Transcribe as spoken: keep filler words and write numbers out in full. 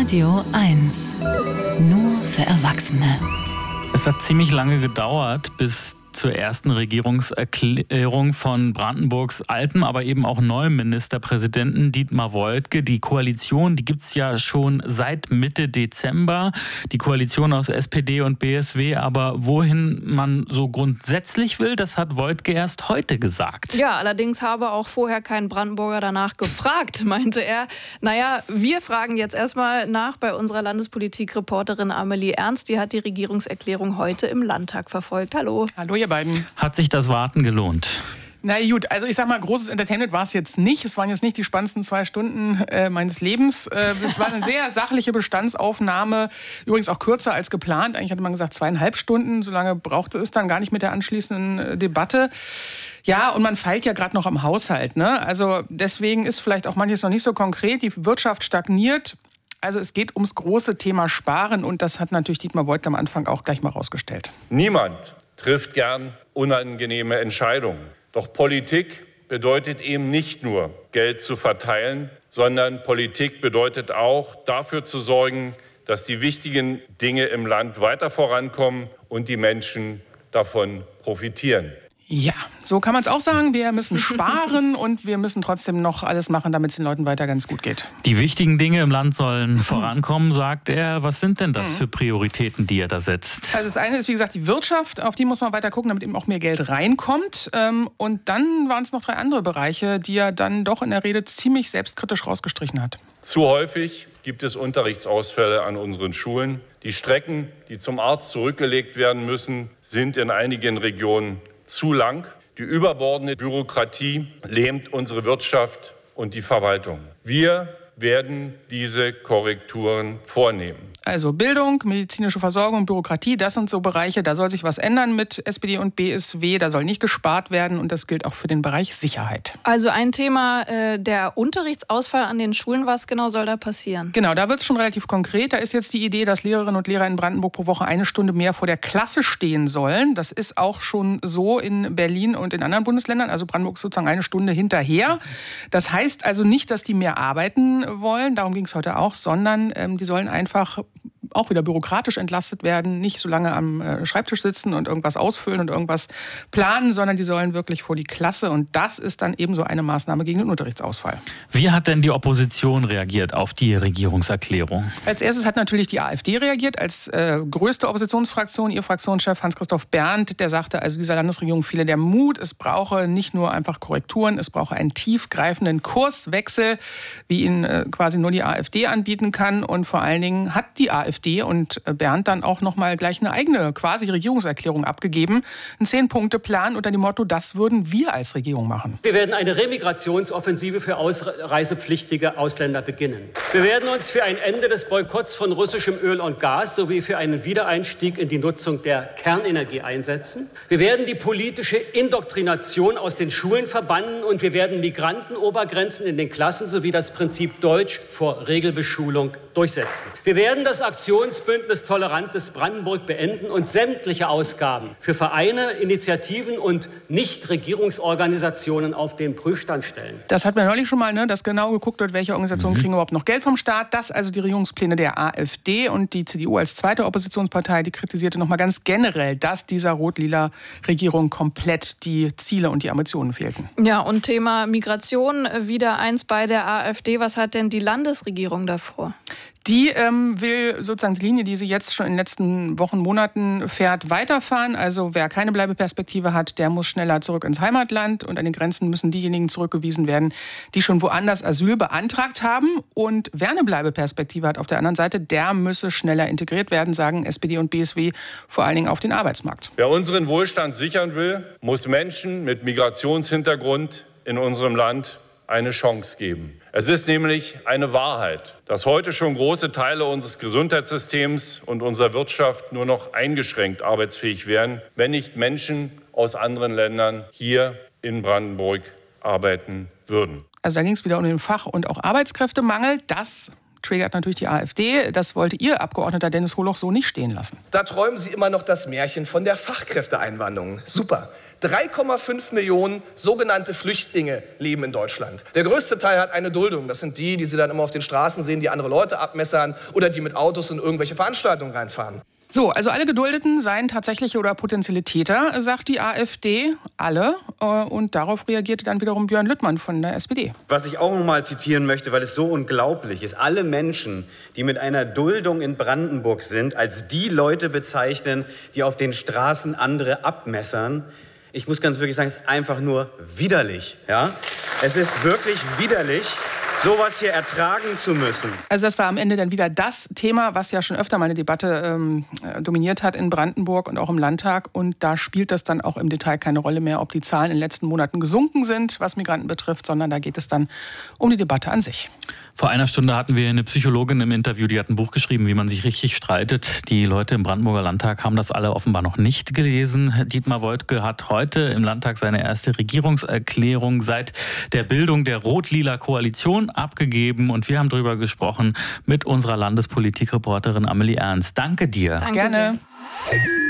Radio eins. Nur für Erwachsene. Es hat ziemlich lange gedauert, bis zur ersten Regierungserklärung von Brandenburgs altem, aber eben auch neuem Ministerpräsidenten Dietmar Woidke. Die Koalition, die gibt es ja schon seit Mitte Dezember. Die Koalition aus S P D und B S W. Aber wohin man so grundsätzlich will, das hat Woidke erst heute gesagt. Ja, allerdings habe auch vorher kein Brandenburger danach gefragt, meinte er. Naja, wir fragen jetzt erstmal nach bei unserer Landespolitik-Reporterin Amelie Ernst. Die hat die Regierungserklärung heute im Landtag verfolgt. Hallo. Hallo ihr beiden. Hat sich das Warten gelohnt? Na gut, also ich sag mal, großes Entertainment war es jetzt nicht. Es waren jetzt nicht die spannendsten zwei Stunden äh, meines Lebens. Äh, es war eine sehr sachliche Bestandsaufnahme, übrigens auch kürzer als geplant. Eigentlich hatte man gesagt zweieinhalb Stunden, so lange brauchte es dann gar nicht mit der anschließenden äh, Debatte. Ja, und man feilt ja gerade noch am Haushalt, ne? Also deswegen ist vielleicht auch manches noch nicht so konkret. Die Wirtschaft stagniert. Also es geht ums große Thema Sparen und das hat natürlich Dietmar Woidke am Anfang auch gleich mal rausgestellt. Niemand trifft gern unangenehme Entscheidungen. Doch Politik bedeutet eben nicht nur, Geld zu verteilen, sondern Politik bedeutet auch, dafür zu sorgen, dass die wichtigen Dinge im Land weiter vorankommen und die Menschen davon profitieren. Ja, so kann man es auch sagen. Wir müssen sparen und wir müssen trotzdem noch alles machen, damit es den Leuten weiter ganz gut geht. Die wichtigen Dinge im Land sollen vorankommen, sagt er. Was sind denn das für Prioritäten, die er da setzt? Also das eine ist, wie gesagt, die Wirtschaft. Auf die muss man weiter gucken, damit eben auch mehr Geld reinkommt. Und dann waren es noch drei andere Bereiche, die er dann doch in der Rede ziemlich selbstkritisch rausgestrichen hat. Zu häufig gibt es Unterrichtsausfälle an unseren Schulen. Die Strecken, die zum Arzt zurückgelegt werden müssen, sind in einigen Regionen zu lang. Die überbordende Bürokratie lähmt unsere Wirtschaft und die Verwaltung. Wir werden diese Korrekturen vornehmen. Also Bildung, medizinische Versorgung, Bürokratie, das sind so Bereiche, da soll sich was ändern mit S P D und B S W, da soll nicht gespart werden und das gilt auch für den Bereich Sicherheit. Also ein Thema, äh, der Unterrichtsausfall an den Schulen, was genau soll da passieren? Genau, da wird es schon relativ konkret. Da ist jetzt die Idee, dass Lehrerinnen und Lehrer in Brandenburg pro Woche eine Stunde mehr vor der Klasse stehen sollen. Das ist auch schon so in Berlin und in anderen Bundesländern, also Brandenburg ist sozusagen eine Stunde hinterher. Das heißt also nicht, dass die mehr arbeiten wollen, darum ging es heute auch, sondern ähm, die sollen einfach auch wieder bürokratisch entlastet werden, nicht so lange am äh, Schreibtisch sitzen und irgendwas ausfüllen und irgendwas planen, sondern die sollen wirklich vor die Klasse. Und das ist dann eben so eine Maßnahme gegen den Unterrichtsausfall. Wie hat denn die Opposition reagiert auf die Regierungserklärung? Als erstes hat natürlich die AfD reagiert, als äh, größte Oppositionsfraktion. Ihr Fraktionschef Hans-Christoph Berndt, der sagte, also dieser Landesregierung fehle der Mut. Es brauche nicht nur einfach Korrekturen, es brauche einen tiefgreifenden Kurswechsel, wie ihn äh, quasi nur die AfD anbieten kann. Und vor allen Dingen hat die AfD und Berndt dann auch noch mal gleich eine eigene quasi Regierungserklärung abgegeben. Ein Zehn-Punkte-Plan unter dem Motto, das würden wir als Regierung machen. Wir werden eine Remigrationsoffensive für ausreisepflichtige Ausländer beginnen. Wir werden uns für ein Ende des Boykotts von russischem Öl und Gas sowie für einen Wiedereinstieg in die Nutzung der Kernenergie einsetzen. Wir werden die politische Indoktrination aus den Schulen verbannen und wir werden Migrantenobergrenzen in den Klassen sowie das Prinzip Deutsch vor Regelbeschulung durchsetzen. Wir werden das Aktionsbündnis Tolerantes Brandenburg beenden und sämtliche Ausgaben für Vereine, Initiativen und Nichtregierungsorganisationen auf den Prüfstand stellen. Das hat man neulich schon mal, ne, dass genau geguckt wird, welche Organisationen mhm. kriegen überhaupt noch Geld vom Staat. Das also die Regierungspläne der AfD und die C D U als zweite Oppositionspartei, die kritisierte noch mal ganz generell, dass dieser rot-lila Regierung komplett die Ziele und die Ambitionen fehlten. Ja, und Thema Migration, wieder eins bei der AfD. Was hat denn die Landesregierung davor? Die ähm, will sozusagen die Linie, die sie jetzt schon in den letzten Wochen, Monaten fährt, weiterfahren. Also wer keine Bleibeperspektive hat, der muss schneller zurück ins Heimatland. Und an den Grenzen müssen diejenigen zurückgewiesen werden, die schon woanders Asyl beantragt haben. Und wer eine Bleibeperspektive hat auf der anderen Seite, der müsse schneller integriert werden, sagen S P D und B S W, vor allen Dingen auf den Arbeitsmarkt. Wer unseren Wohlstand sichern will, muss Menschen mit Migrationshintergrund in unserem Land eine Chance geben. Es ist nämlich eine Wahrheit, dass heute schon große Teile unseres Gesundheitssystems und unserer Wirtschaft nur noch eingeschränkt arbeitsfähig wären, wenn nicht Menschen aus anderen Ländern hier in Brandenburg arbeiten würden. Also da ging es wieder um den Fach- und auch Arbeitskräftemangel. Das triggert natürlich die AfD. Das wollte Ihr Abgeordneter Dennis Holoch so nicht stehen lassen. Da träumen Sie immer noch das Märchen von der Fachkräfteeinwanderung. Super. drei Komma fünf Millionen sogenannte Flüchtlinge leben in Deutschland. Der größte Teil hat eine Duldung. Das sind die, die Sie dann immer auf den Straßen sehen, die andere Leute abmessern oder die mit Autos in irgendwelche Veranstaltungen reinfahren. So, also alle Geduldeten seien tatsächliche oder potenzielle Täter, sagt die AfD. Alle. Und darauf reagierte dann wiederum Björn Lüttmann von der S P D. Was ich auch noch mal zitieren möchte, weil es so unglaublich ist. Alle Menschen, die mit einer Duldung in Brandenburg sind, als die Leute bezeichnen, die auf den Straßen andere abmessern. Ich muss ganz wirklich sagen, es ist einfach nur widerlich. Ja? Es ist wirklich widerlich, sowas hier ertragen zu müssen. Also das war am Ende dann wieder das Thema, was ja schon öfter mal eine Debatte ähm, dominiert hat in Brandenburg und auch im Landtag. Und da spielt das dann auch im Detail keine Rolle mehr, ob die Zahlen in den letzten Monaten gesunken sind, was Migranten betrifft, sondern da geht es dann um die Debatte an sich. Vor einer Stunde hatten wir eine Psychologin im Interview, die hat ein Buch geschrieben, wie man sich richtig streitet. Die Leute im Brandenburger Landtag haben das alle offenbar noch nicht gelesen. Dietmar Woidke hat heute im Landtag seine erste Regierungserklärung seit der Bildung der rot-lila Koalition abgegeben. Und wir haben darüber gesprochen mit unserer Landespolitikreporterin Amelie Ernst. Danke dir. Danke Gerne. sehr.